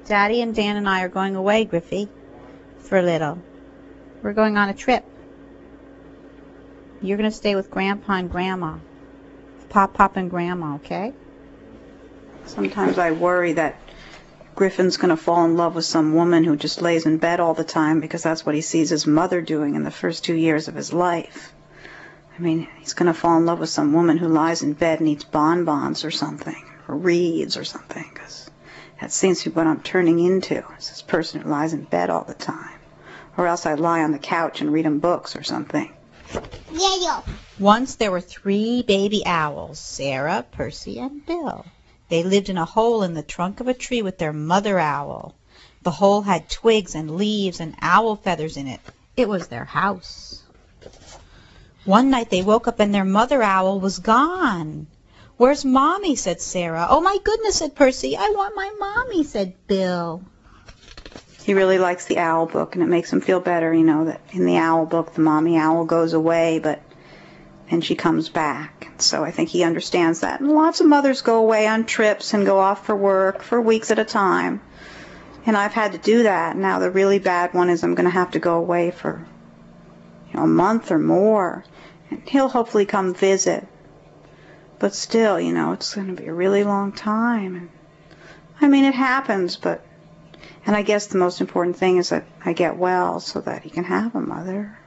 Daddy and Dan and I are going away, Griffey, for a little. We're going on a trip. You're going to stay with Grandpa and Grandma. Pop and Grandma, okay? Sometimes I worry that Griffin's going to fall in love with some woman who just lays in bed all the time because that's what he sees his mother doing in the first 2 years of his life. I mean, he's going to fall in love with some woman who lies in bed and eats bonbons or something, or reads or something, because that seems to be what I'm turning into, is this person who lies in bed all the time. Or else I lie on the couch and read him books or something. Yeah. Once there were 3 baby owls, Sarah, Percy, and Bill. They lived in a hole in the trunk of a tree with their mother owl. The hole had twigs and leaves and owl feathers in it. It was their house. One night they woke up and their mother owl was gone. "Where's Mommy?" said Sarah. "Oh, my goodness," said Percy. "I want my Mommy," said Bill. He really likes the owl book, and it makes him feel better, you know, that in the owl book the mommy owl goes away, but then she comes back. So I think he understands that. And lots of mothers go away on trips and go off for work for weeks at a time. And I've had to do that. Now the really bad one is I'm going to have to go away for, a month or more. And he'll hopefully come visit. But still, it's going to be a really long time. And, I mean, it happens, but... And I guess the most important thing is that I get well so that he can have a mother.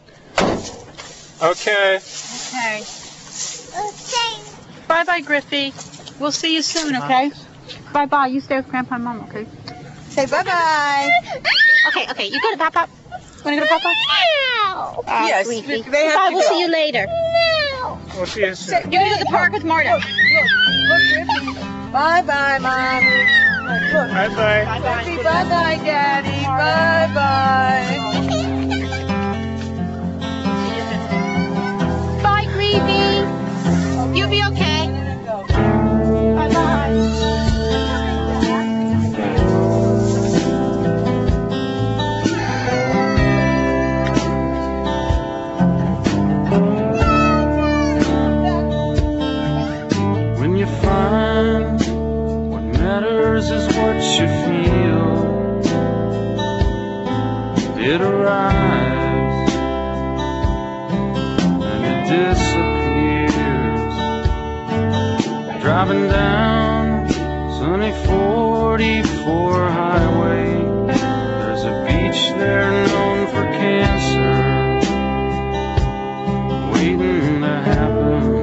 Okay. Okay. Bye-bye, Griffey. We'll see you soon, okay? Bye-bye. You stay with Grandpa and Mom, okay? Say bye-bye. Okay. You go to Papa. Want to go to Papa? No. Yes. Sweetie. They have to We'll go. see you later. No. We'll see you soon. You're going to go to the park with Marta. Look, Griffey. Bye-bye, Mom. Look. Bye-bye. Griffey, bye-bye, Daddy. Bye-bye. Bye, Griffey. You'll be okay. Bye-bye. What you feel, it arrives and it disappears. Driving down sunny 44 highway, there's a beach there known for cancer, waiting to happen.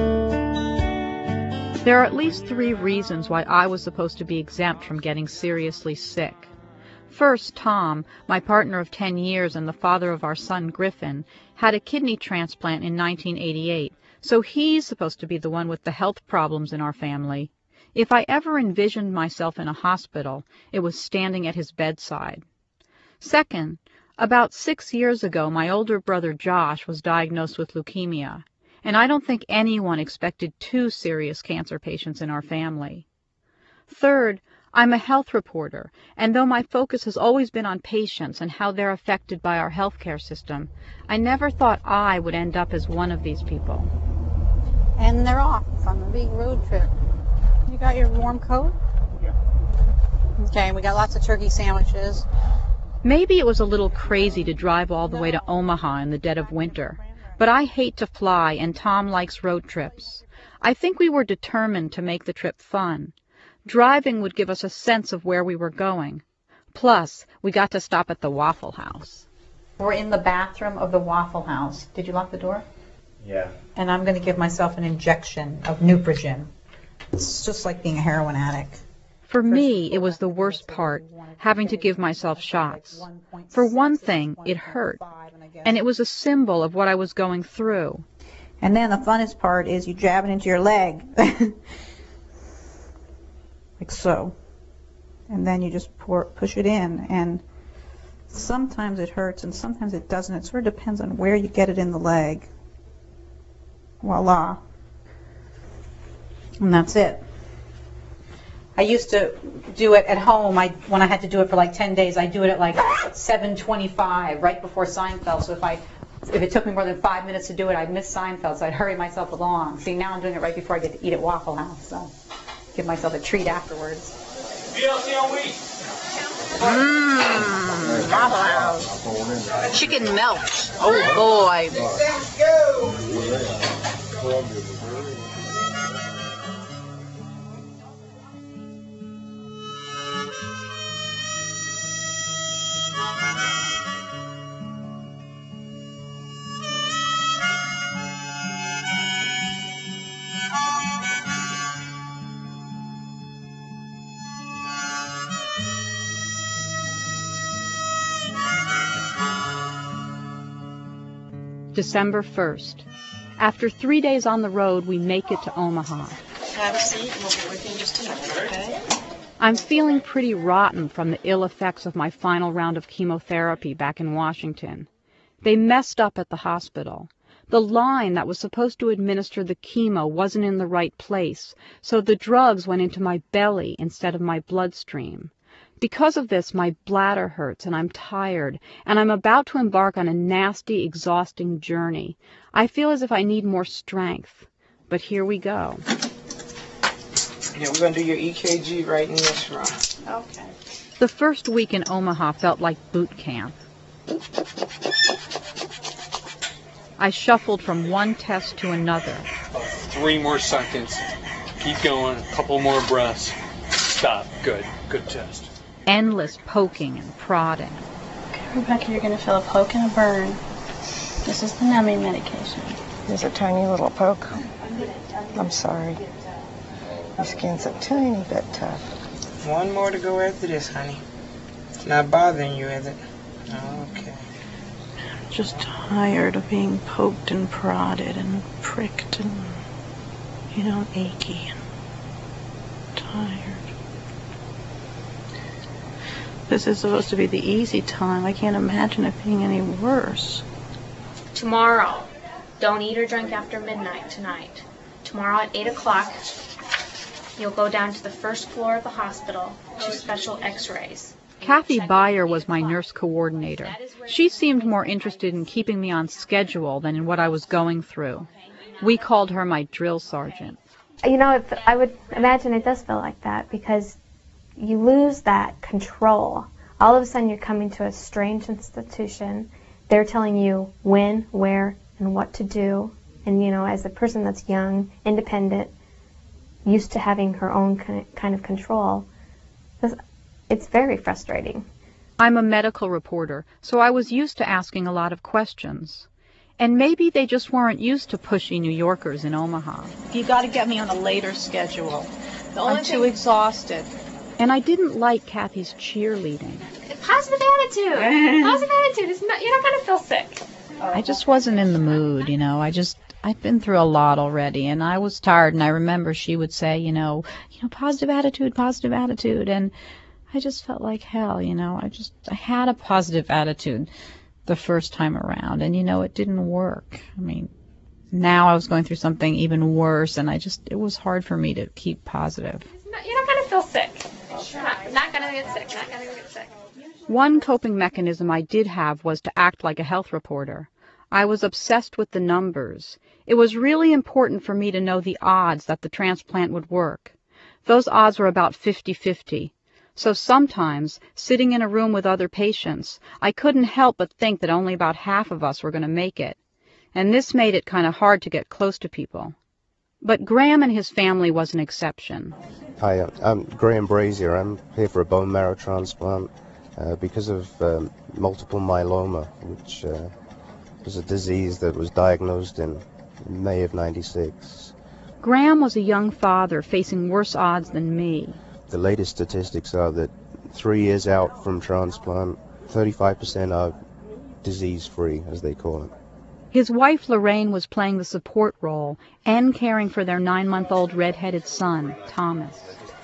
There are at least 3 reasons why I was supposed to be exempt from getting seriously sick. First, Tom, my partner of 10 years and the father of our son Griffin, had a kidney transplant in 1988, so he's supposed to be the one with the health problems in our family. If I ever envisioned myself in a hospital, it was standing at his bedside. Second, about 6 years ago, my older brother Josh was diagnosed with leukemia. And I don't think anyone expected 2 serious cancer patients in our family. Third, I'm a health reporter, and though my focus has always been on patients and how they're affected by our healthcare system, I never thought I would end up as one of these people. And they're off on a big road trip. You got your warm coat? Yeah. Okay, we got lots of turkey sandwiches. Maybe it was a little crazy to drive all the way to Omaha in the dead of winter. But I hate to fly, and Tom likes road trips. I think we were determined to make the trip fun. Driving would give us a sense of where we were going. Plus, we got to stop at the Waffle House. We're in the bathroom of the Waffle House. Did you lock the door? Yeah. And I'm going to give myself an injection of Neupogen. It's just like being a heroin addict. For me, it was the worst part, having to give myself shots. For one thing, it hurt, and it was a symbol of what I was going through. And then the funnest part is you jab it into your leg. Like so. And then you just push it in, and sometimes it hurts and sometimes it doesn't. It sort of depends on where you get it in the leg. Voila. And that's it. I used to do it at home. When I had to do it for like 10 days, I do it at like 7:25, right before Seinfeld. So if it took me more than 5 minutes to do it, I'd miss Seinfeld, so I'd hurry myself along. See, now I'm doing it right before I get to eat at Waffle House, so give myself a treat afterwards. Chicken melt. Oh boy. December 1st. After 3 days on the road, we make it to Omaha. Have a seat and we'll be with you in just a minute, okay? I'm feeling pretty rotten from the ill effects of my final round of chemotherapy back in Washington. They messed up at the hospital. The line that was supposed to administer the chemo wasn't in the right place, so the drugs went into my belly instead of my bloodstream. Because of this, my bladder hurts and I'm tired, and I'm about to embark on a nasty, exhausting journey. I feel as if I need more strength, but here we go. Yeah, we're going to do your EKG right in this room. Okay. The first week in Omaha felt like boot camp. I shuffled from one test to another. 3 more seconds. Keep going. A couple more breaths. Stop. Good. Good test. Endless poking and prodding. Okay, Rebecca, you're going to feel a poke and a burn. This is the numbing medication. There's a tiny little poke. I'm sorry. Your skin's a tiny bit tough. 1 more to go after this, honey. It's not bothering you, is it? Okay. I'm just tired of being poked and prodded and pricked and, achy and tired. This is supposed to be the easy time. I can't imagine it being any worse. Tomorrow, don't eat or drink after midnight tonight. Tomorrow at 8 o'clock, you'll go down to the first floor of the hospital to special x-rays. Kathy Beyer was my nurse coordinator. She seemed more interested in keeping me on schedule than in what I was going through. We called her my drill sergeant. I would imagine it does feel like that because you lose that control. All of a sudden you're coming to a strange institution. They're telling you when, where, and what to do. And, as a person that's young, independent, used to having her own kind of control, it's very frustrating. I'm a medical reporter, so I was used to asking a lot of questions. And maybe they just weren't used to pushy New Yorkers in Omaha. You got to get me on a later schedule. I'm too exhausted. And I didn't like Kathy's cheerleading. Positive attitude. Positive attitude. You're not going to feel sick. I just wasn't in the mood, I'd been through a lot already, and I was tired, and I remember she would say, positive attitude, and I just felt like hell, I had a positive attitude the first time around, and, it didn't work. Now I was going through something even worse, and it was hard for me to keep positive. You're not going to feel sick. You're not going to get sick. Not going to get sick. One coping mechanism I did have was to act like a health reporter. I was obsessed with the numbers. It was really important for me to know the odds that the transplant would work. Those odds were about 50-50. So sometimes, sitting in a room with other patients, I couldn't help but think that only about half of us were going to make it. And this made it kind of hard to get close to people. But Graham and his family was an exception. Hi, I'm Graham Brazier. I'm here for a bone marrow transplant because of multiple myeloma, which was a disease that was diagnosed in May of '96. Graham was a young father facing worse odds than me. The latest statistics are that 3 years out from transplant, 35% are disease-free, as they call it. His wife Lorraine was playing the support role and caring for their 9-month-old red-headed son, Thomas.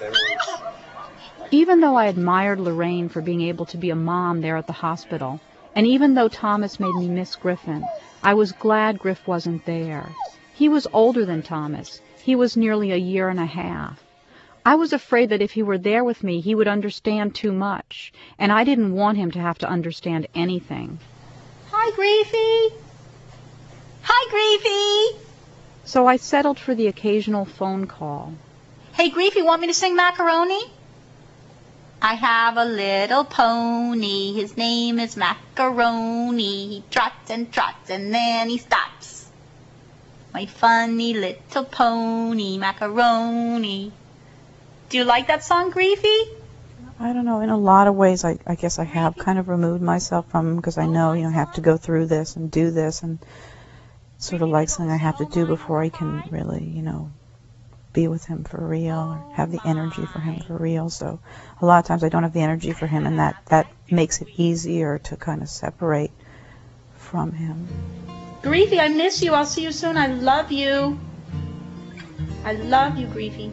Even though I admired Lorraine for being able to be a mom there at the hospital, and even though Thomas made me miss Griffin, I was glad Griff wasn't there. He was older than Thomas. He was nearly a year and a half. I was afraid that if he were there with me, he would understand too much, and I didn't want him to have to understand anything. Hi, Griefy. Hi, Griefy. So I settled for the occasional phone call. Hey, Griefy, want me to sing Macaroni? I have a little pony, his name is Macaroni. He trots and then he stops. My funny little pony, Macaroni. Do you like that song, Griefy? I don't know. In a lot of ways, I guess I have kind of removed myself from him because I know, I have to go through this and do this, and sort of like something I have to do before I can really, be with him for real or have the energy for him for real. So a lot of times I don't have the energy for him, and that makes it easier to kind of separate from him. Griefy, I miss you. I'll see you soon. I love you. I love you, Griefy.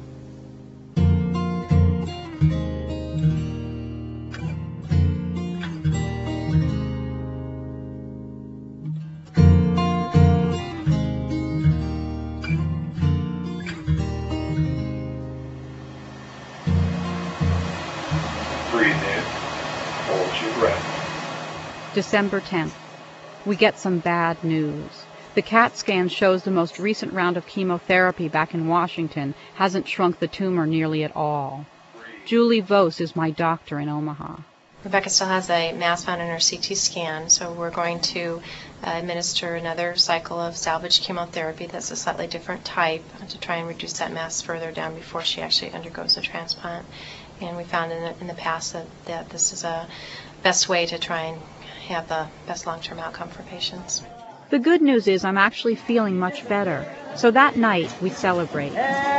December 10th. We get some bad news. The CAT scan shows the most recent round of chemotherapy back in Washington hasn't shrunk the tumor nearly at all. Julie Vos is my doctor in Omaha. Rebecca still has a mass found in her CT scan, so we're going to administer another cycle of salvage chemotherapy that's a slightly different type to try and reduce that mass further down before she actually undergoes a transplant. And we found in the past that this is a best way to try and have the best long-term outcome for patients. The good news is I'm actually feeling much better. So that night, we celebrate.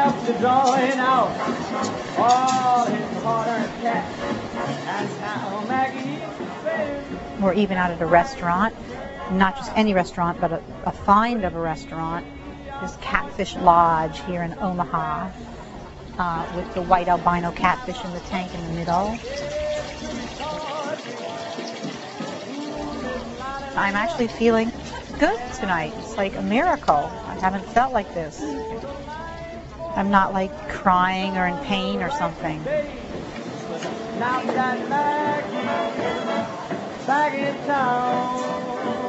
We're even out at a restaurant, not just any restaurant, but a find of a restaurant, this Catfish Lodge here in Omaha, with the white albino catfish in the tank in the middle. I'm actually feeling good tonight. It's like a miracle. I haven't felt like this. I'm not like crying or in pain or something. Back in town.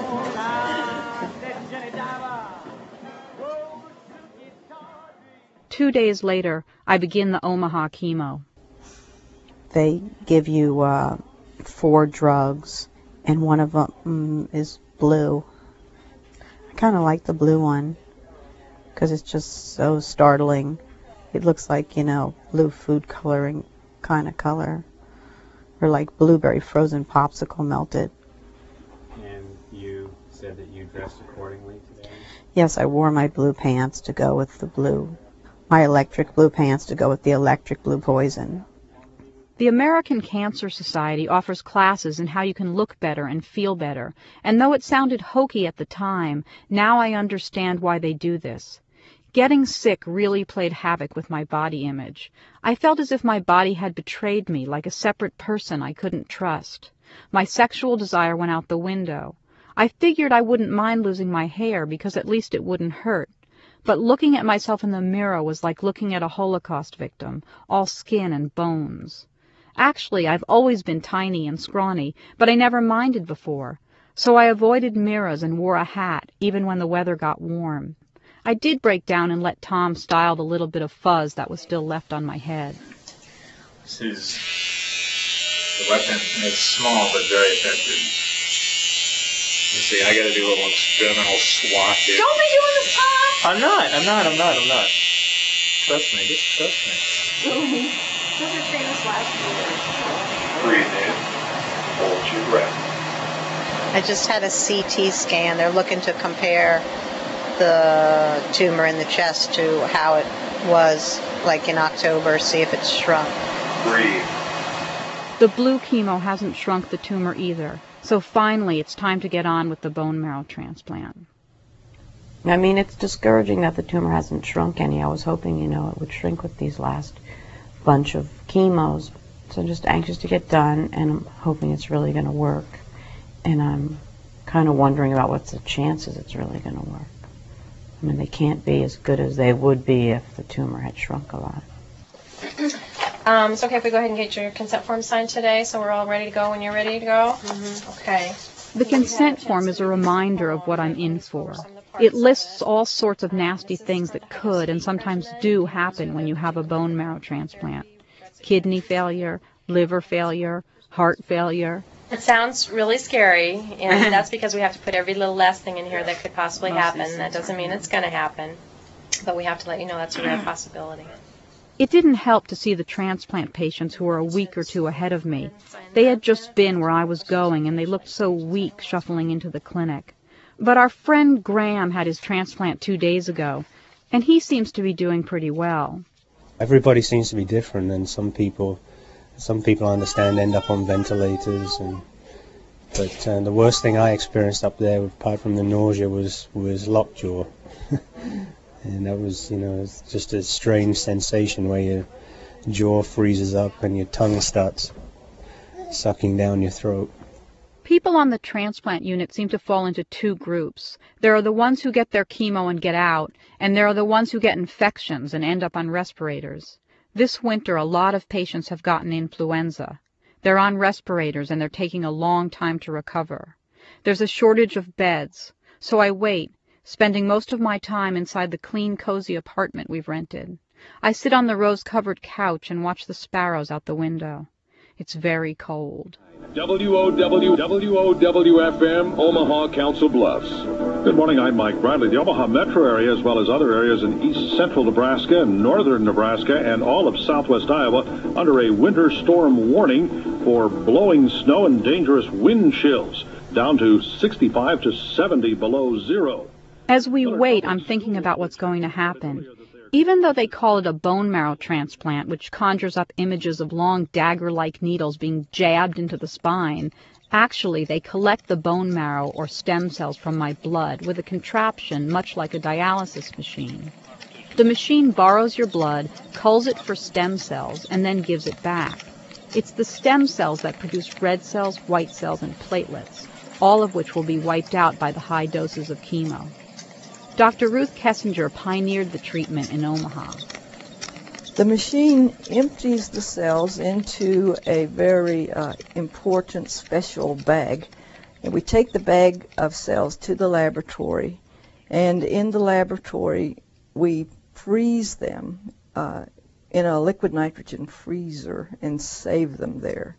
2 days later, I begin the Omaha chemo. They give you 4 drugs, and one of them is blue. I kind of like the blue one because it's just so startling. It looks like, blue food coloring kind of color, or like blueberry frozen popsicle melted. And you said that you dressed accordingly today? Yes, I wore my blue pants to go with the blue, my electric blue pants to go with the electric blue poison. The American Cancer Society offers classes in how you can look better and feel better, and though it sounded hokey at the time, now I understand why they do this. Getting sick really played havoc with my body image. I felt as if my body had betrayed me, like a separate person I couldn't trust. My sexual desire went out the window. I figured I wouldn't mind losing my hair because at least it wouldn't hurt. But looking at myself in the mirror was like looking at a Holocaust victim, all skin and bones. Actually, I've always been tiny and scrawny, but I never minded before. So I avoided mirrors and wore a hat, even when the weather got warm. I did break down and let Tom style the little bit of fuzz that was still left on my head. This is the weapon. It's small but very effective. You see, I gotta do a little experimental swat here. Don't be doing the swat! I'm not. Trust me, just trust me. Those are famous last words. Breathe in. Hold your breath. I just had a CT scan. They're looking to compare the tumor in the chest to how it was like in October, see if it's shrunk. Breathe. The blue chemo hasn't shrunk the tumor either, so finally it's time to get on with the bone marrow transplant. I mean, it's discouraging that the tumor hasn't shrunk any. I was hoping, it would shrink with these last bunch of chemos. So I'm just anxious to get done, and I'm hoping it's really going to work. And I'm kind of wondering about what's the chances it's really going to work. I mean, they can't be as good as they would be if the tumor had shrunk a lot. It's okay if we go ahead and get your consent form signed today, so we're all ready to go when you're ready to go? Mm-hmm. Okay. The consent form is a reminder of what I'm in for. It lists all sorts of nasty things that could and sometimes do happen when you have a bone marrow transplant. Kidney failure, liver failure, heart failure. It sounds really scary, and that's because we have to put every little last thing in here that could possibly happen. That doesn't mean it's going to happen, but we have to let you know that's a real possibility. It didn't help to see the transplant patients who were a week or two ahead of me. They had just been where I was going, and they looked so weak shuffling into the clinic. But our friend Graham had his transplant 2 days ago, and he seems to be doing pretty well. Everybody seems to be different, and some people I understand end up on ventilators. But the worst thing I experienced up there, apart from the nausea, was lockjaw. And that was, it's just a strange sensation where your jaw freezes up and your tongue starts sucking down your throat. People on the transplant unit seem to fall into two groups. There are the ones who get their chemo and get out, and there are the ones who get infections and end up on respirators. This winter, a lot of patients have gotten influenza. They're on respirators and they're taking a long time to recover. There's a shortage of beds, so I wait, spending most of my time inside the clean, cozy apartment we've rented. I sit on the rose-covered couch and watch the sparrows out the window. It's very cold. WOWFM, Omaha, Council Bluffs. Good morning, I'm Mike Bradley. The Omaha metro area, as well as other areas in east central Nebraska and northern Nebraska and all of southwest Iowa, under a winter storm warning for blowing snow and dangerous wind chills, down to 65 to 70 below zero. As we wait, I'm thinking about what's going to happen. Even though they call it a bone marrow transplant, which conjures up images of long dagger-like needles being jabbed into the spine, actually they collect the bone marrow or stem cells from my blood with a contraption much like a dialysis machine. The machine borrows your blood, culls it for stem cells, and then gives it back. It's the stem cells that produce red cells, white cells, and platelets, all of which will be wiped out by the high doses of chemo. Dr. Ruth Kessinger pioneered the treatment in Omaha. The machine empties the cells into a very important special bag. And we take the bag of cells to the laboratory, and in the laboratory we freeze them in a liquid nitrogen freezer and save them there.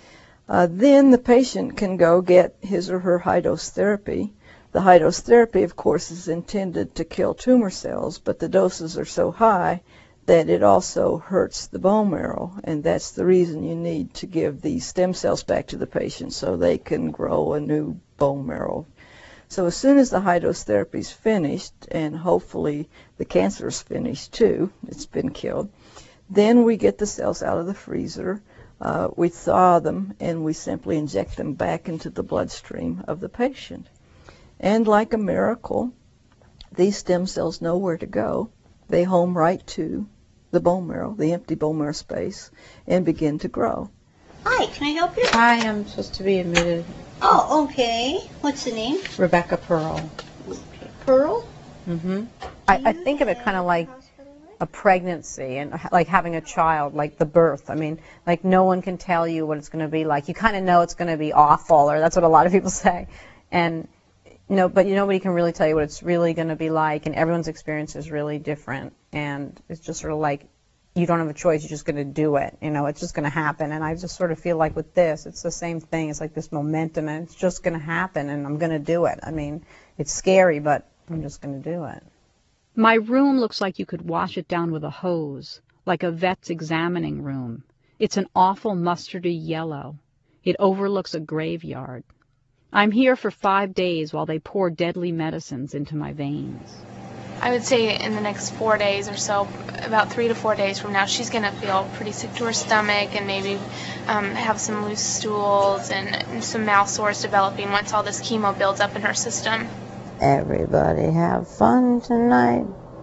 Then the patient can go get his or her high-dose therapy. The high-dose therapy, of course, is intended to kill tumor cells, but the doses are so high that it also hurts the bone marrow, and that's the reason you need to give these stem cells back to the patient so they can grow a new bone marrow. So as soon as the high-dose therapy is finished, and hopefully the cancer is finished too, it's been killed, then we get the cells out of the freezer, we thaw them, and we simply inject them back into the bloodstream of the patient. And like a miracle, these stem cells know where to go. They home right to the bone marrow, the empty bone marrow space, and begin to grow. Hi, can I help you? Hi, I'm supposed to be admitted. Oh, okay. What's the name? Rebecca Pearl. Pearl? Mm-hmm. I think of it kind of like a pregnancy and like having a child, like the birth. I mean, like no one can tell you what it's going to be like. You kind of know it's going to be awful, or that's what a lot of people say. And but nobody can really tell you what it's really going to be like, and everyone's experience is really different. And it's just sort of like you don't have a choice; you're just going to do it. It's just going to happen. And I just sort of feel like with this, it's the same thing. It's like this momentum, and it's just going to happen, and I'm going to do it. I mean, it's scary, but I'm just going to do it. My room looks like you could wash it down with a hose, like a vet's examining room. It's an awful mustardy yellow. It overlooks a graveyard. I'm here for 5 days while they pour deadly medicines into my veins. I would say in the next 4 days or so, about 3 to 4 days from now, she's going to feel pretty sick to her stomach and maybe have some loose stools and some mouth sores developing once all this chemo builds up in her system. Everybody have fun tonight.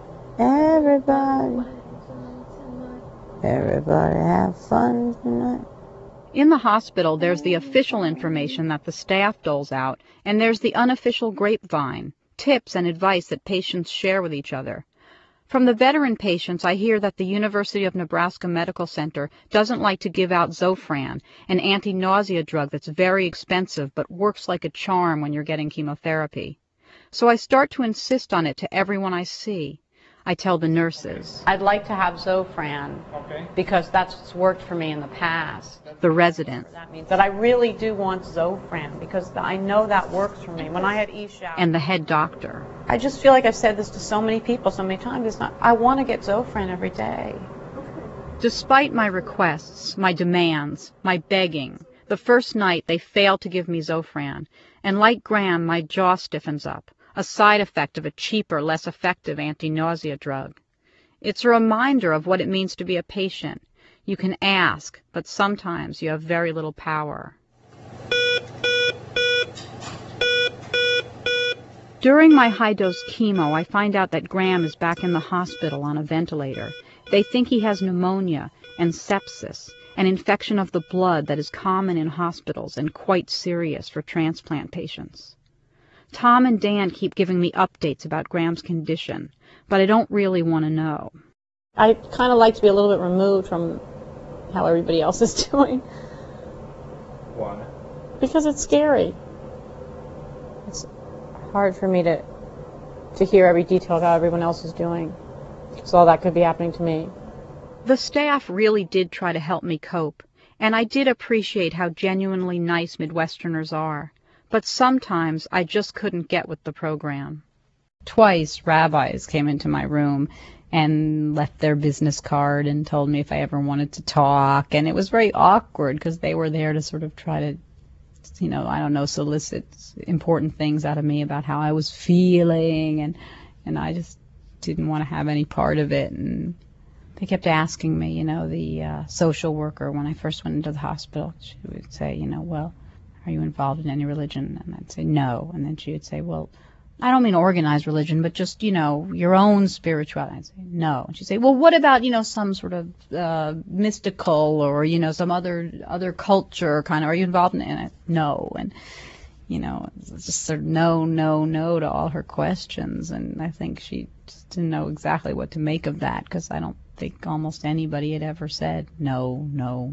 Everybody have fun tonight. In the hospital, there's the official information that the staff doles out, and there's the unofficial grapevine, tips and advice that patients share with each other. From the veteran patients, I hear that the University of Nebraska Medical Center doesn't like to give out Zofran, an anti-nausea drug that's very expensive but works like a charm when you're getting chemotherapy. So I start to insist on it to everyone I see. I tell the nurses. I'd like to have Zofran because that's what's worked for me in the past. The residents. That means that I really do want Zofran because I know that works for me. When I had eShower. And the head doctor. I just feel like I've said this to so many people so many times. I want to get Zofran every day. Despite my requests, my demands, my begging, the first night they failed to give me Zofran, and like Graham, my jaw stiffens up, a side effect of a cheaper, less effective anti-nausea drug. It's a reminder of what it means to be a patient. You can ask, but sometimes you have very little power. During my high-dose chemo, I find out that Graham is back in the hospital on a ventilator. They think he has pneumonia and sepsis, an infection of the blood that is common in hospitals and quite serious for transplant patients. Tom and Dan keep giving me updates about Graham's condition, but I don't really want to know. I kind of like to be a little bit removed from how everybody else is doing. Why? Because it's scary. It's hard for me to hear every detail of how everyone else is doing. So all that could be happening to me. The staff really did try to help me cope, and I did appreciate how genuinely nice Midwesterners are. But sometimes I just couldn't get with the program. Twice, rabbis came into my room and left their business card and told me if I ever wanted to talk. And it was very awkward because they were there to sort of try to, solicit important things out of me about how I was feeling. And I just didn't want to have any part of it. And they kept asking me, the social worker, when I first went into the hospital, she would say, well, are you involved in any religion? And I'd say no. And then she would say, well, I don't mean organized religion, but just, your own spirituality. I'd say no. And she'd say, well, what about, some sort of mystical or, some other culture kind of, are you involved in it? And no. And, just sort of no to all her questions. And I think she just didn't know exactly what to make of that because I don't think almost anybody had ever said no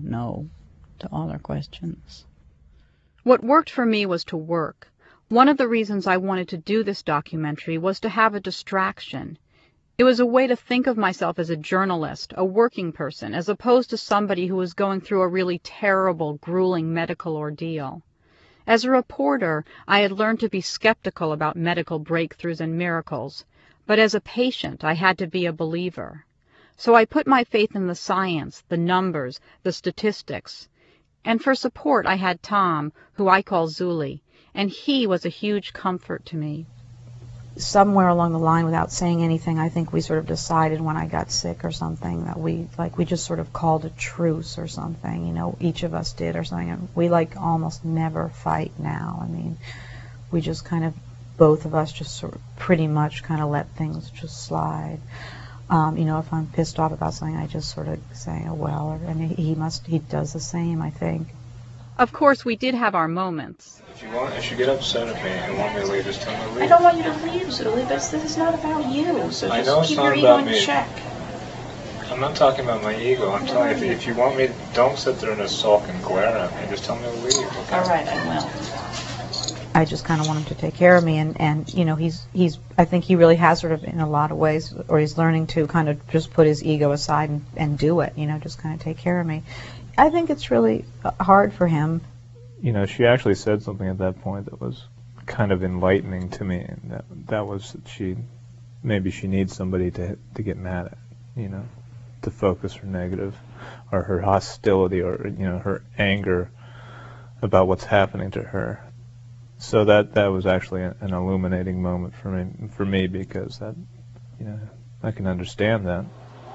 to all her questions. What worked for me was to work. One of the reasons I wanted to do this documentary was to have a distraction. It was a way to think of myself as a journalist, a working person, as opposed to somebody who was going through a really terrible, grueling medical ordeal. As a reporter, I had learned to be skeptical about medical breakthroughs and miracles, but as a patient, I had to be a believer. So I put my faith in the science, the numbers, the statistics. And for support, I had Tom, who I call Zuli, and he was a huge comfort to me. Somewhere along the line, without saying anything, I think we sort of decided when I got sick or something that we just sort of called a truce or something, each of us did or something. And we almost never fight now. I mean, we just kind of, both of us just sort of pretty much kind of let things just slide. If I'm pissed off about something, I just sort of say, oh, well, and he does the same, I think. Of course, we did have our moments. If you get upset at me and want me to leave, just tell me to leave. I don't want you to leave, Zuli, but this is not about you, so I know just keep it's not your ego about in me. check. I'm not talking about my ego. I'm telling you, if you want me, don't sit there and sulk and glare at me. Just tell me to leave, okay? All right, I will. I just kind of want him to take care of me, and he's I think he really has sort of in a lot of ways, or he's learning to kind of just put his ego aside and do it, just kind of take care of me. I think it's really hard for him. She actually said something at that point that was kind of enlightening to me, and that was that maybe she needs somebody to get mad at, to focus her negative or her hostility or her anger about what's happening to her. So that was actually an illuminating moment for me because that, I can understand that.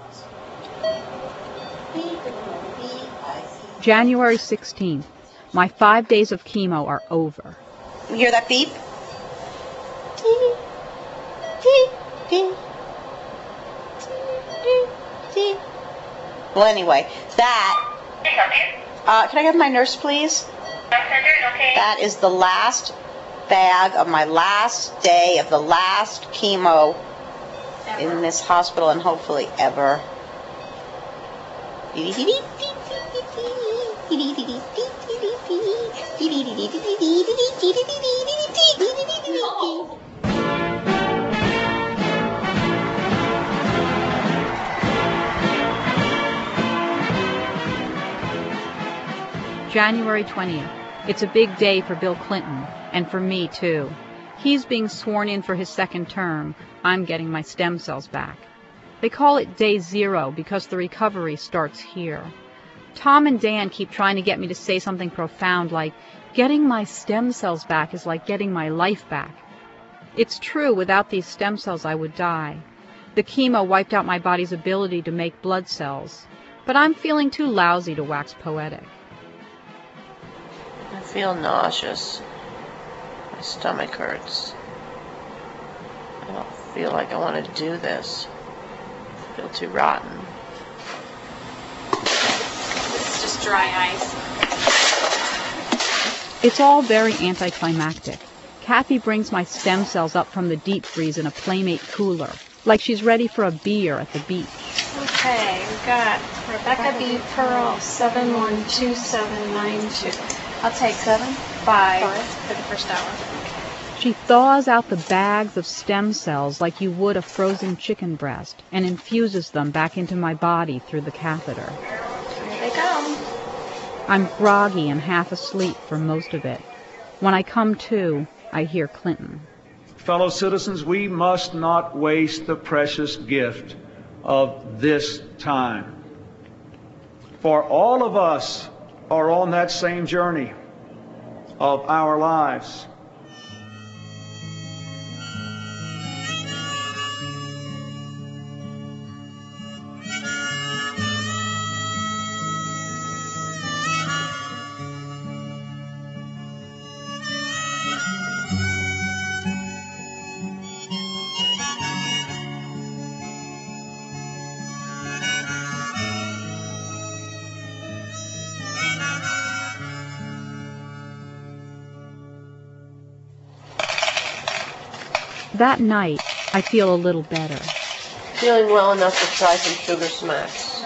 January 16th. My 5 days of chemo are over. You hear that beep? Well, anyway, that... can I have my nurse, please? That is the last bag of my last day of the last chemo in this hospital and hopefully ever. January 20th. It's a big day for Bill Clinton, and for me, too. He's being sworn in for his second term. I'm getting my stem cells back. They call it day 0 because the recovery starts here. Tom and Dan keep trying to get me to say something profound like, getting my stem cells back is like getting my life back. It's true, without these stem cells I would die. The chemo wiped out my body's ability to make blood cells. But I'm feeling too lousy to wax poetic. I feel nauseous. My stomach hurts. I don't feel like I want to do this. I feel too rotten. It's just dry ice. It's all very anticlimactic. Kathy brings my stem cells up from the deep freeze in a Playmate cooler, like she's ready for a beer at the beach. Okay, we got Rebecca B. Pearl, 712792. I'll take 5 for the first hour. She thaws out the bags of stem cells like you would a frozen chicken breast and infuses them back into my body through the catheter. Here they come. I'm groggy and half asleep for most of it. When I come to, I hear Clinton. Fellow citizens, we must not waste the precious gift of this time. For all of us are on that same journey of our lives. That night, I feel a little better. Feeling well enough to try some sugar smacks.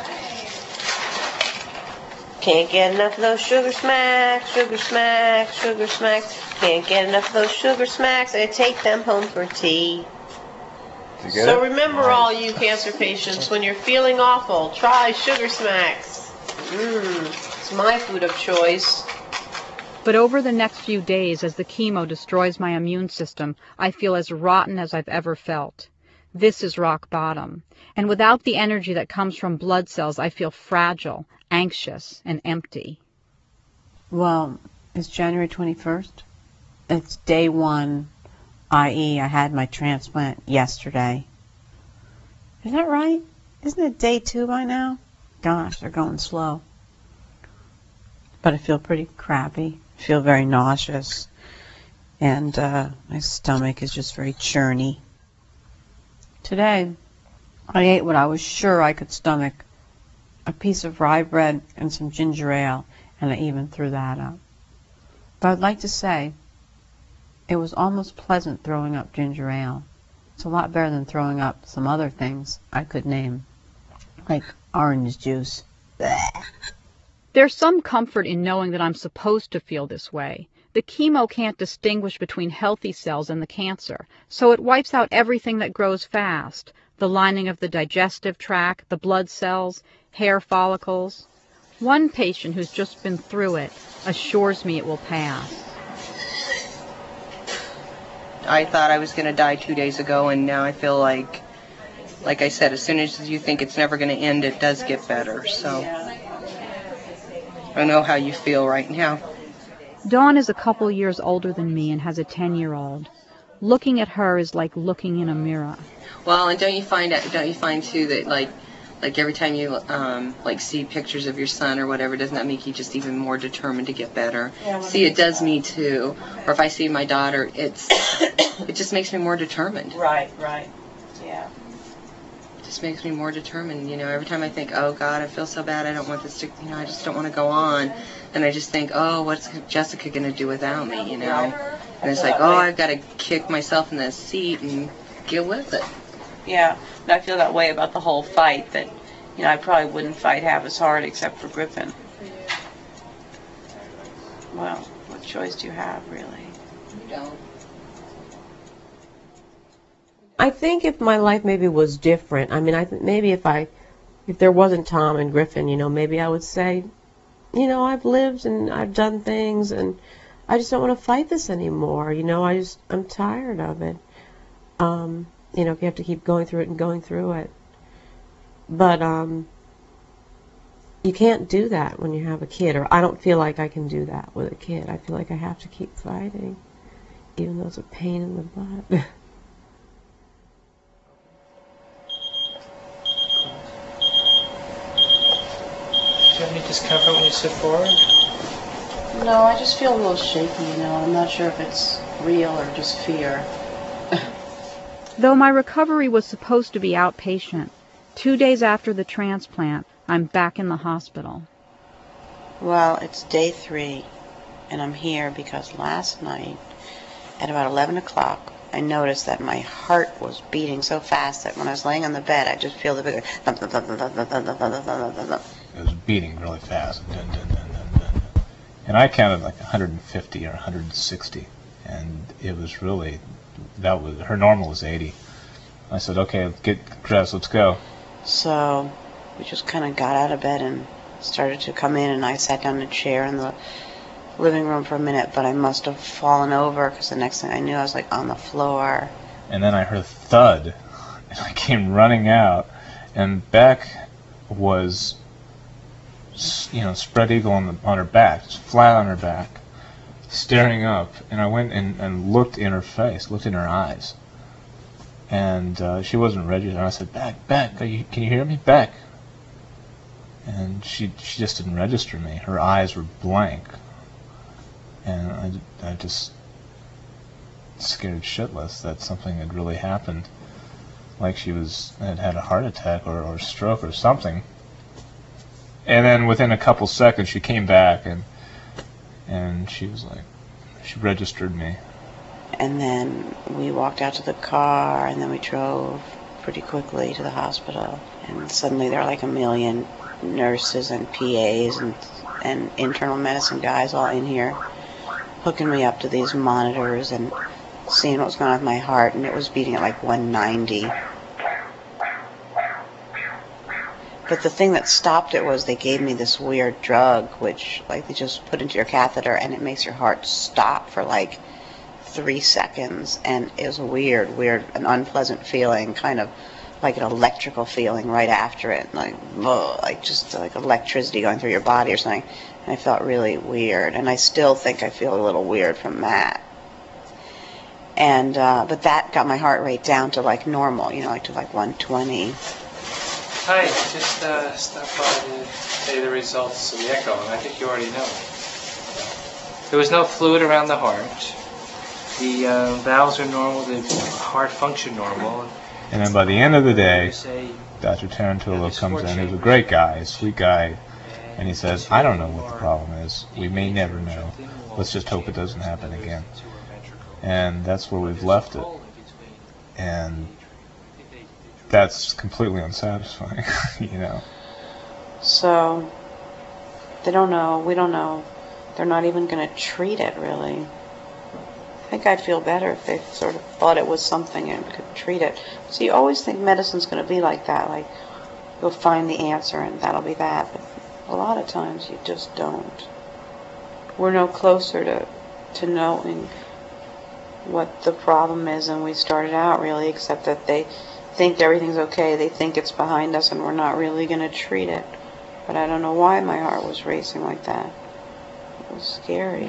Can't get enough of those sugar smacks, sugar smacks, sugar smacks. Can't get enough of those sugar smacks. I take them home for tea. So remember, all you cancer patients, when you're feeling awful, try sugar smacks. It's my food of choice. But over the next few days, as the chemo destroys my immune system, I feel as rotten as I've ever felt. This is rock bottom. And without the energy that comes from blood cells, I feel fragile, anxious, and empty. Well, it's January 21st. It's day 1, i.e. I had my transplant yesterday. Is that right? Isn't it day 2 by now? Gosh, they're going slow. But I feel pretty crappy. I feel very nauseous. And my stomach is just very churny. Today, I ate what I was sure I could stomach. A piece of rye bread and some ginger ale, and I even threw that up. But I'd like to say, it was almost pleasant throwing up ginger ale. It's a lot better than throwing up some other things I could name, like orange juice. Blech. There's some comfort in knowing that I'm supposed to feel this way. The chemo can't distinguish between healthy cells and the cancer, so it wipes out everything that grows fast. The lining of the digestive tract, the blood cells, hair follicles. One patient who's just been through it assures me it will pass. I thought I was going to die 2 days ago, and now I feel like I said, as soon as you think it's never going to end, it does get better. So I don't know how you feel right now. Dawn is a couple years older than me and has a 10-year-old. Looking at her is like looking in a mirror. Well, and don't you find too that like every time you see pictures of your son or whatever, doesn't that make you just even more determined to get better? Yeah, see, it does me too. Or if I see my daughter, it just makes me more determined. Right. Yeah. It just makes me more determined. You know, every time I think, oh God, I feel so bad, I don't want this to, I just don't want to go on. And I just think, oh, what's Jessica going to do without me, you know? And it's like, oh, I've got to kick myself in the seat and get with it. Yeah, and I feel that way about the whole fight, that, I probably wouldn't fight half as hard except for Griffin. Well, what choice do you have, really? You don't. I think if my life maybe was different, maybe if there wasn't Tom and Griffin, maybe I would say, you know, I've lived and I've done things, and I just don't want to fight this anymore. You know, I'm tired of it. You know, if you have to keep going through it and going through it. But you can't do that when you have a kid, or I don't feel like I can do that with a kid. I feel like I have to keep fighting, even though it's a pain in the butt. Do you have any discomfort when you sit forward? No, I just feel a little shaky, you know. I'm not sure if it's real or just fear. Though my recovery was supposed to be outpatient, 2 days after the transplant, I'm back in the hospital. Well, it's day 3, and I'm here because last night, at about 11 o'clock, I noticed that my heart was beating so fast that when I was laying on the bed, I just feel the big thump, thump, thump, thump, thump, thump, thump, thump, thump, thump, thump. It was beating really fast. Dun, dun, dun, dun, dun. And I counted like 150 or 160, and it was really, her normal was 80. I said, okay, get dressed, let's go. So we just kind of got out of bed and started to come in, and I sat down in a chair in the living room for a minute, but I must have fallen over because the next thing I knew I was like on the floor. And then I heard a thud, and I came running out, and Beck was, you know, spread eagle on her back, just flat on her back, staring up. And I went and looked in her face, looked in her eyes, and she wasn't registered. And I said, Beck, can you hear me, Beck? And she just didn't register me. Her eyes were blank, and I just scared shitless that something had really happened, like she had had a heart attack or stroke or something. And then within a couple seconds she came back, and she was like, she registered me. And then we walked out to the car, and then we drove pretty quickly to the hospital. And suddenly there are like a million nurses and PAs and internal medicine guys all in here, hooking me up to these monitors and seeing what was going on with my heart, and it was beating at like 190. But the thing that stopped it was they gave me this weird drug, which like they just put into your catheter, and it makes your heart stop for like 3 seconds, and it was a weird, an unpleasant feeling, kind of like an electrical feeling right after it, like just like electricity going through your body or something. And I felt really weird, and I still think I feel a little weird from that. And but that got my heart rate down to like normal, you know, like to like 120. Hi, just stop by to say the results of the echo, and I think you already know. There was no fluid around the heart. The valves are normal, the heart function normal. And then by the end of the day, Dr. Tarantula comes in. He's a great guy, a sweet guy, and he says, I don't know what the problem is. We may never know. Let's just hope it doesn't happen again. And that's where we've left it. And that's completely unsatisfying, you know. So, they don't know, we don't know. They're not even going to treat it, really. I think I'd feel better if they sort of thought it was something and could treat it. So you always think medicine's going to be like that, like you'll find the answer and that'll be that. But a lot of times you just don't. We're no closer to knowing what the problem is than we started out, really, except that they think everything's okay. They think it's behind us and we're not really going to treat it. But I don't know why my heart was racing like that. It was scary.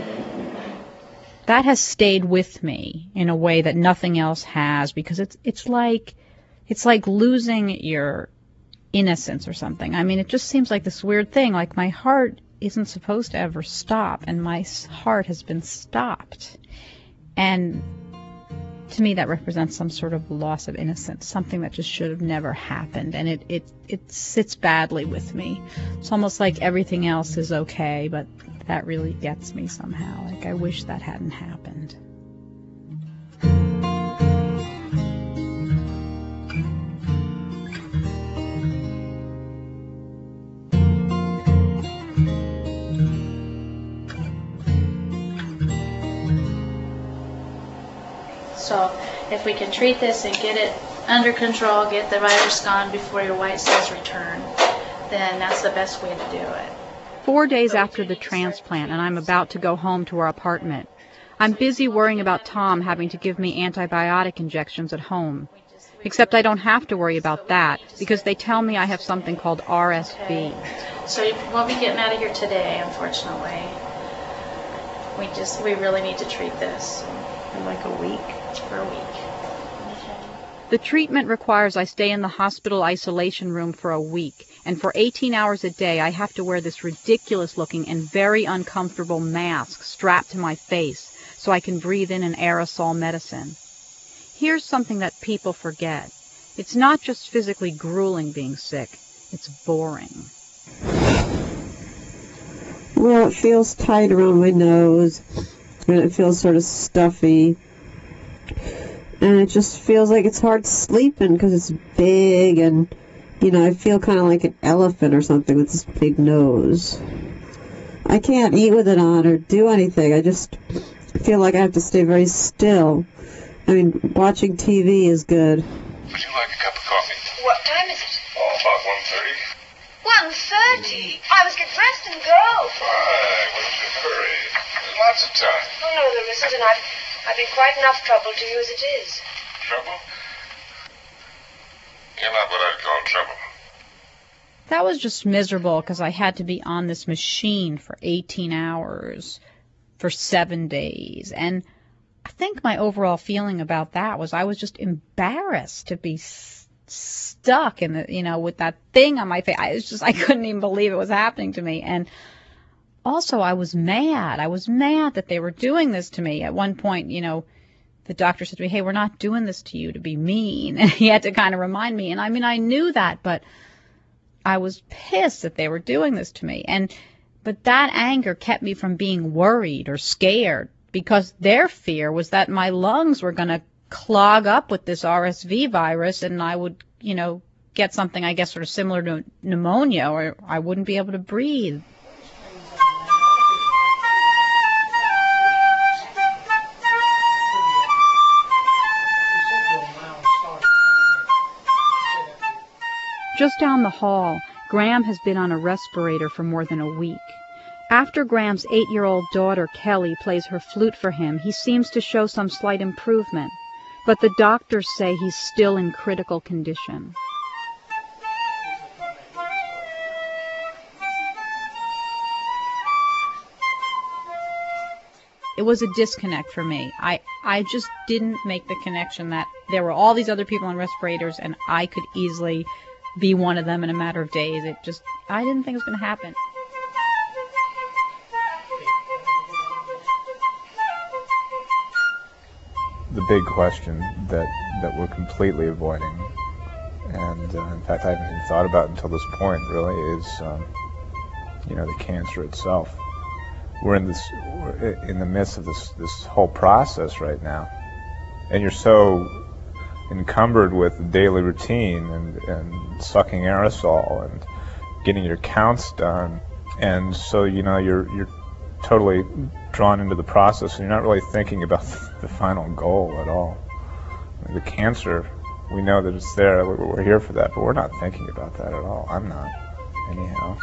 That has stayed with me in a way that nothing else has, because it's like losing your innocence or something. I mean, it just seems like this weird thing, like my heart isn't supposed to ever stop, and my heart has been stopped. And to me, that represents some sort of loss of innocence, something that just should have never happened, and it sits badly with me. It's almost like everything else is okay, but that really gets me somehow. Like, I wish that hadn't happened. So if we can treat this and get it under control, get the virus gone before your white cells return, then that's the best way to do it. 4 days after the transplant, and I'm about to go home to our apartment. I'm busy worrying about Tom having to give me antibiotic injections at home. Except I don't have to worry about that, because they tell me I have something called RSV. So you won't be getting out of here today, unfortunately. We really need to treat this. In like a week? For a week. The treatment requires I stay in the hospital isolation room for a week, and for 18 hours a day I have to wear this ridiculous-looking and very uncomfortable mask strapped to my face so I can breathe in an aerosol medicine. Here's something that people forget. It's not just physically grueling being sick. It's boring. Well, it feels tight around my nose, and it feels sort of stuffy. And it just feels like it's hard sleeping because it's big, and, you know, I feel kind of like an elephant or something with this big nose. I can't eat with it on or do anything. I just feel like I have to stay very still. I mean, watching TV is good. Would you like a cup of coffee? What time is it? Oh, about 1:30. 1:30. I must get dressed and go. Why, what's your hurry? There's lots of time. Oh, no, there isn't, and I've been quite enough trouble to you as it is. Trouble? You're not what I'd call trouble. That was just miserable because I had to be on this machine for 18 hours for 7 days. And I think my overall feeling about that was I was just embarrassed to be stuck in the, you know, with that thing on my face. I couldn't even believe it was happening to me. And also I was mad. I was mad that they were doing this to me. At one point, you know, the doctor said to me, hey, we're not doing this to you to be mean. And he had to kind of remind me. And I mean, I knew that, but I was pissed that they were doing this to me. But that anger kept me from being worried or scared, because their fear was that my lungs were going to clog up with this RSV virus and I would, you know, get something, I guess, sort of similar to pneumonia, or I wouldn't be able to breathe. Just down the hall, Graham has been on a respirator for more than a week. After Graham's 8-year-old daughter, Kelly, plays her flute for him, he seems to show some slight improvement, but the doctors say he's still in critical condition. It was a disconnect for me. I just didn't make the connection that there were all these other people on respirators and I could easily be one of them in a matter of days. I didn't think it was going to happen. The big question that we're completely avoiding, and in fact I haven't even thought about until this point, really, is the cancer itself. We're in the midst of this whole process right now, and you're so encumbered with the daily routine and sucking aerosol and getting your counts done, and so you're totally drawn into the process, and you're not really thinking about the final goal at all. I mean, the cancer, we know that it's there, we're here for that, but we're not thinking about that at all. I'm not, anyhow.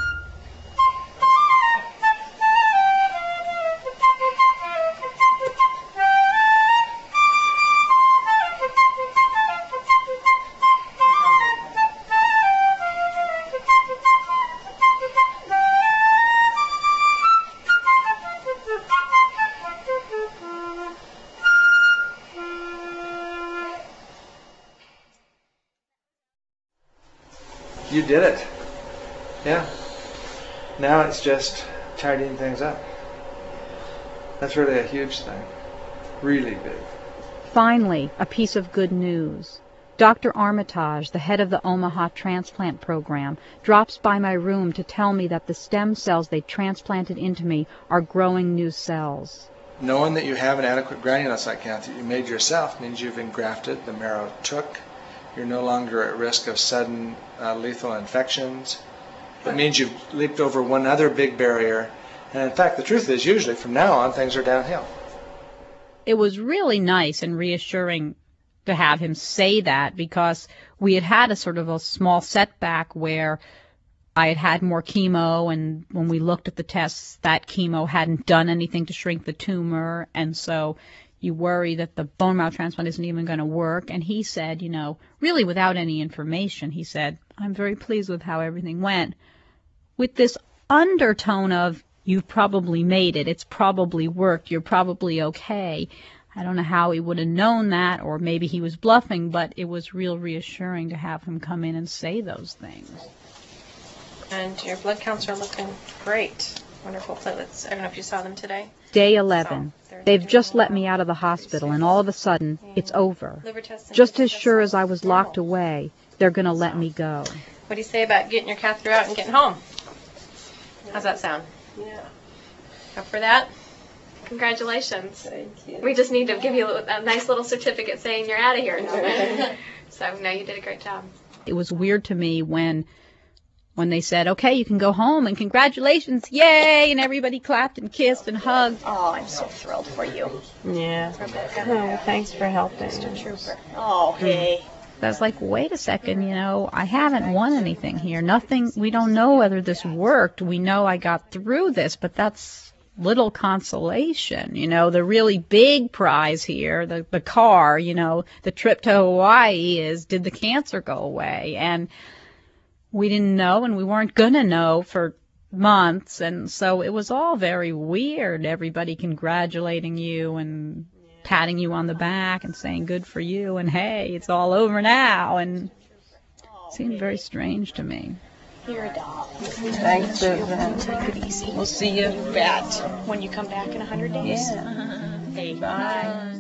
You did it. Yeah. Now it's just tidying things up. That's really a huge thing. Really big. Finally, a piece of good news. Dr. Armitage, the head of the Omaha transplant program, drops by my room to tell me that the stem cells they transplanted into me are growing new cells. Knowing that you have an adequate granulocyte count that you made yourself means you've engrafted, the marrow took. You're no longer at risk of sudden lethal infections. It means you've leaped over one other big barrier. And in fact, the truth is, usually from now on, things are downhill. It was really nice and reassuring to have him say that, because we had a sort of a small setback where I had had more chemo, and when we looked at the tests, that chemo hadn't done anything to shrink the tumor, and so you worry that the bone marrow transplant isn't even going to work. And he said, really without any information, he said, I'm very pleased with how everything went, with this undertone of, you've probably made it, it's probably worked, you're probably okay. I don't know how he would have known that, or maybe he was bluffing, but it was real reassuring to have him come in and say those things. And your blood counts are looking great. Wonderful platelets. I don't know if you saw them today. Day 11. They've just let me out of the hospital, and all of a sudden, it's over. Just as sure as I was locked away, they're going to let me go. What do you say about getting your catheter out and getting home? How's that sound? Yeah. Up for that? Congratulations. Thank you. We just need to give you a nice little certificate saying you're out of here. So, no, you did a great job. It was weird to me when they said, okay, you can go home, and congratulations, yay, and everybody clapped and kissed and hugged. Oh, I'm so thrilled for you. Yeah. Rebecca. Oh, thanks for helping. Mr. Trooper. Oh, hey. I was like, wait a second, I haven't won anything here. Nothing, we don't know whether this worked. We know I got through this, but that's little consolation. The really big prize here, the car, the trip to Hawaii is, did the cancer go away? And we didn't know, and we weren't going to know for months, and so it was all very weird, everybody congratulating you and patting you on the back and saying good for you, and hey, it's all over now, and it seemed very strange to me. You're a doll. Thanks, Susan. Take it easy. We'll see you. You bet. When you come back in 100 days. Yeah. Hey, bye.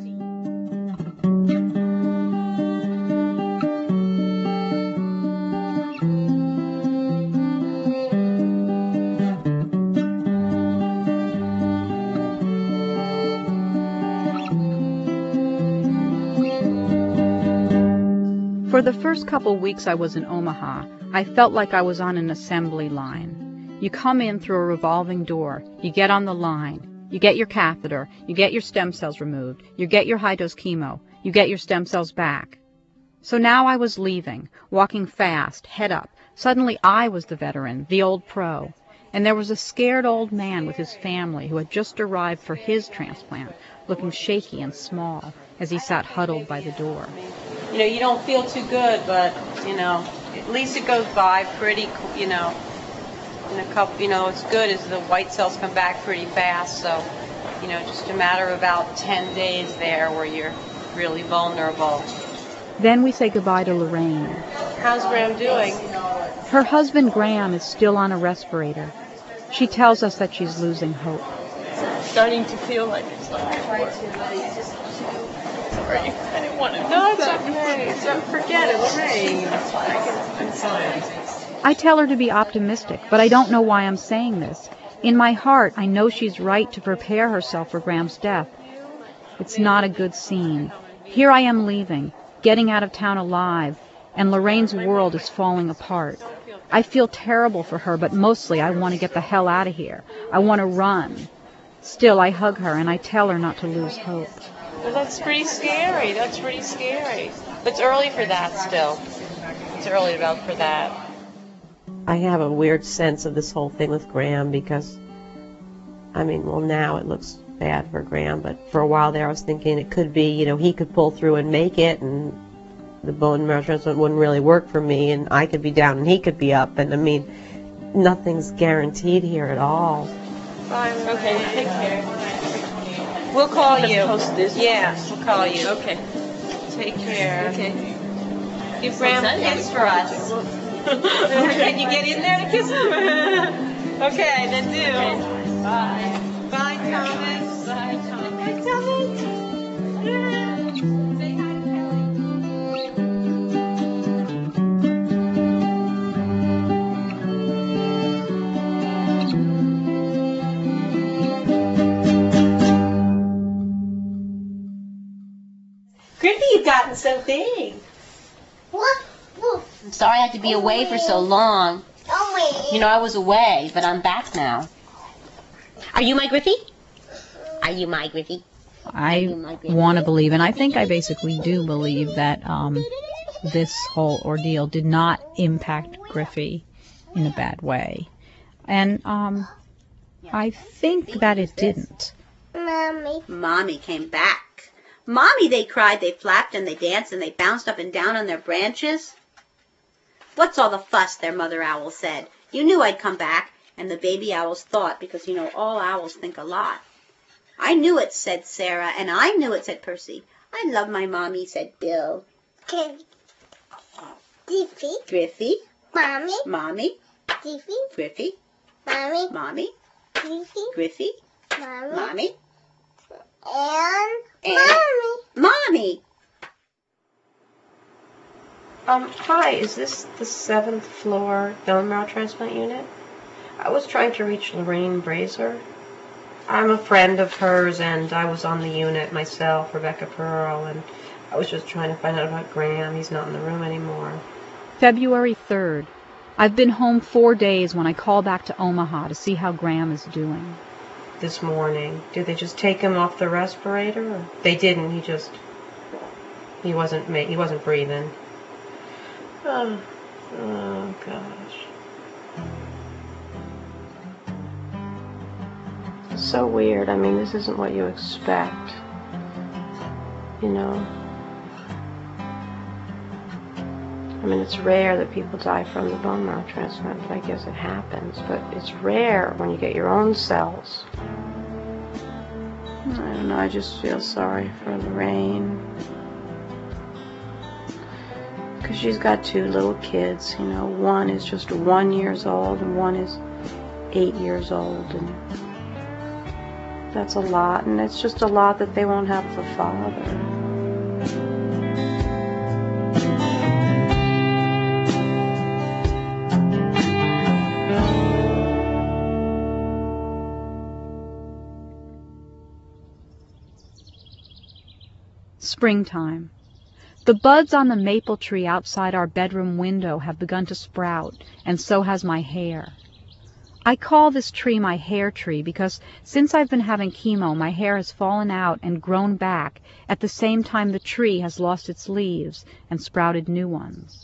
For the first couple weeks I was in Omaha, I felt like I was on an assembly line. You come in through a revolving door, you get on the line, you get your catheter, you get your stem cells removed, you get your high-dose chemo, you get your stem cells back. So now I was leaving, walking fast, head up. Suddenly I was the veteran, the old pro. And there was a scared old man with his family who had just arrived for his transplant, looking shaky and small as he sat huddled by the door. You don't feel too good, but, at least it goes by pretty, in a couple, what's good is the white cells come back pretty fast, so, just a matter of about 10 days there where you're really vulnerable. Then we say goodbye to Lorraine. How's Graham doing? Her husband Graham is still on a respirator. She tells us that she's losing hope. Starting to feel like it's like before. Sorry, I didn't want to. No, it's okay. So forget it, Lorraine. I'm sorry. I tell her to be optimistic, but I don't know why I'm saying this. In my heart, I know she's right to prepare herself for Graham's death. It's not a good scene. Here I am leaving, getting out of town alive, and Lorraine's world is falling apart. I feel terrible for her, but mostly I want to get the hell out of here. I want to run. Still, I hug her and I tell her not to lose hope. Well, that's pretty scary. That's pretty scary. But it's early for that still. It's early for that. I have a weird sense of this whole thing with Graham because, now it looks bad for Graham, but for a while there I was thinking it could be, he could pull through and make it, and the bone marrow transplant wouldn't really work for me, and I could be down and he could be up, and nothing's guaranteed here at all. Fine. Okay, take care. We'll call you. Post this. Yeah, we'll call you. Okay. Take care. Okay. Give Graham a kiss for us. Can you get in there to kiss him? Okay, then do. Bye. Bye, Thomas. Bye, Thomas. Bye, Thomas. Say hi to Griffey, you've gotten so big. What? I'm sorry I had to be away for so long. I was away, but I'm back now. Are you my Griffey? Are you my Griffey? I want to believe, and I think I basically do believe that this whole ordeal did not impact Griffey in a bad way. And I think that it didn't. Mommy came back. Mommy, they cried, they flapped, and they danced, and they bounced up and down on their branches. What's all the fuss, their mother owl said. You knew I'd come back. And the baby owls thought, because, you know, all owls think a lot. I knew it, said Sarah, and I knew it, said Percy. I love my mommy, said Bill. Griffy. Griffy. Mommy. Mommy. Griffy. Griffy. Mommy. Mommy. Griffy. Griffy. Mommy. Mommy. And Mommy. Hi, is this the 7th floor bone marrow transplant unit? I was trying to reach Lorraine Brazier. I'm a friend of hers, and I was on the unit myself, Rebecca Pearl, and I was just trying to find out about Graham. He's not in the room anymore. February 3rd. I've been home 4 days when I call back to Omaha to see how Graham is doing. This morning. Did they just take him off the respirator? Or? They didn't. He wasn't breathing. Oh gosh. So weird. I mean, this isn't what you expect. You know? I mean, it's rare that people die from the bone marrow transplant, but I guess it happens. But it's rare when you get your own cells. I don't know, I just feel sorry for Lorraine. Because she's got 2 little kids, you know. One is just 1 year old and one is 8 years old. And that's a lot, and it's just a lot that they won't have a father. Springtime. The buds on the maple tree outside our bedroom window have begun to sprout, and so has my hair. I call this tree my hair tree because since I've been having chemo, my hair has fallen out and grown back at the same time the tree has lost its leaves and sprouted new ones.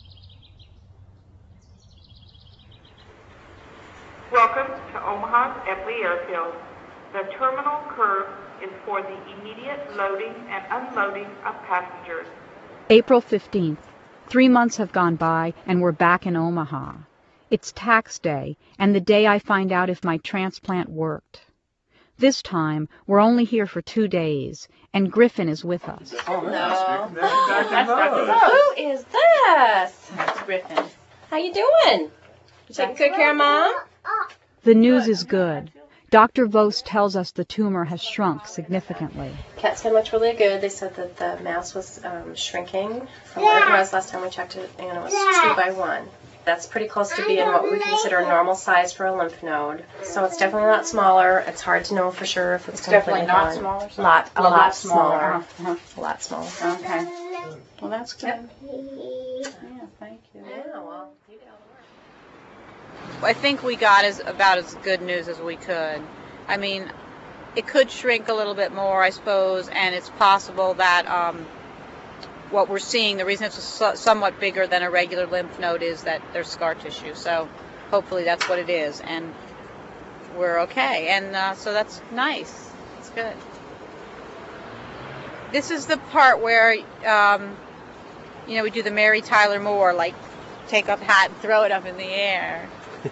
Welcome to Omaha's Epley Airfield. The terminal curve is for the immediate loading and unloading of passengers. April 15th. 3 months have gone by, and we're back in Omaha. It's tax day, and the day I find out if my transplant worked. This time, we're only here for 2 days, and Griffin is with us. Hello. That's Dr. Rose. Who is this? That's Griffin. How you doing? You taking good care of Mom? The news is good. Dr. Vos tells us the tumor has shrunk significantly. CAT scan looked really good. They said that the mass was shrinking from where it was last time we checked it, and it was 2 by 1. That's pretty close to being what we consider normal size for a lymph node. So it's definitely a lot smaller. It's hard to know for sure if it's completely definitely gone. not smaller. A lot smaller. Uh-huh. A lot smaller. Okay. Well, that's good. Yeah, thank you. Yeah, well, you did all the work. I think we got about as good news as we could. I mean, it could shrink a little bit more, I suppose, and it's possible that what we're seeing, the reason it's somewhat bigger than a regular lymph node is that there's scar tissue. So hopefully that's what it is, and we're okay. And so that's nice. It's good. This is the part where, we do the Mary Tyler Moore, like take up hat and throw it up in the air.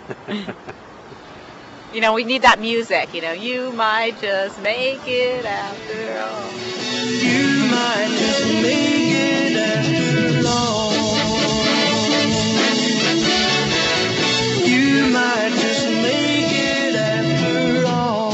We need that music, you might just make it after all. You might just make it after all. You might just make it after all.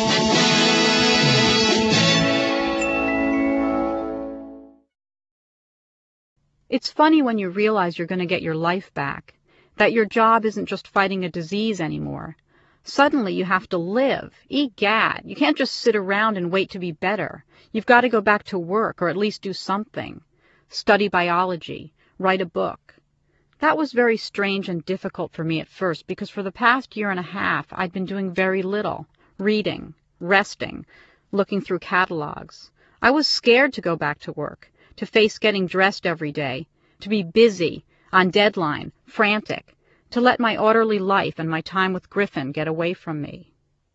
It's funny when you realize you're going to get your life back, that your job isn't just fighting a disease anymore. Suddenly you have to live. Egad, you can't just sit around and wait to be better. You've got to go back to work, or at least do something. Study biology, write a book. That was very strange and difficult for me at first, because for the past year and a half I'd been doing very little. Reading, resting, looking through catalogs. I was scared to go back to work, to face getting dressed every day, to be busy, on deadline, frantic, to let my orderly life and my time with Griffin get away from me.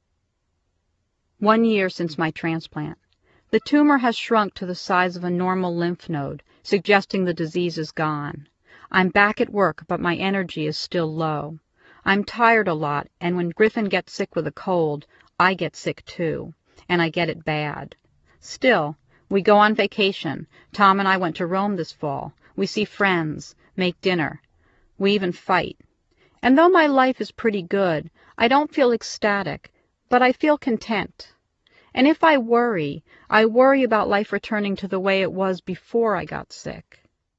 1 year since my transplant. The tumor has shrunk to the size of a normal lymph node, suggesting the disease is gone. I'm back at work, but my energy is still low. I'm tired a lot, and when Griffin gets sick with a cold, I get sick too, and I get it bad. Still, we go on vacation. Tom and I went to Rome this fall. We see friends, make dinner. We even fight. And though my life is pretty good, I don't feel ecstatic, but I feel content. And if I worry about life returning to the way it was before I got sick.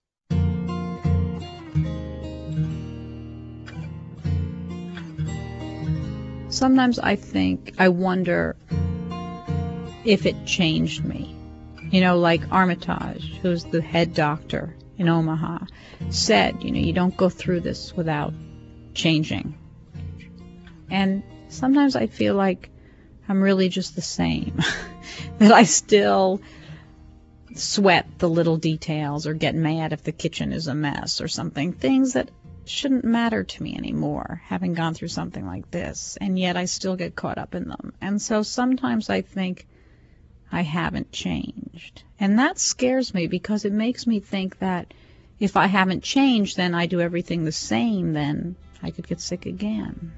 Sometimes I wonder if it changed me. You know, like Armitage, who's the head doctor in Omaha, said, you don't go through this without changing. And sometimes I feel like I'm really just the same. That I still sweat the little details or get mad if the kitchen is a mess or something. Things that shouldn't matter to me anymore, having gone through something like this. And yet I still get caught up in them. And so sometimes I think I haven't changed. And that scares me because it makes me think that if I haven't changed, then I do everything the same, then I could get sick again.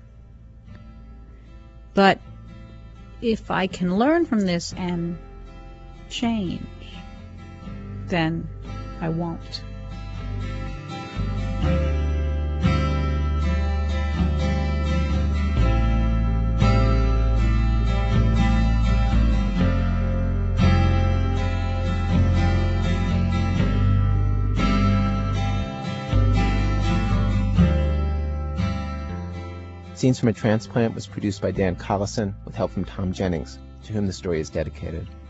But if I can learn from this and change, then I won't. Scenes from a Transplant was produced by Dan Collison with help from Tom Jennings, to whom the story is dedicated.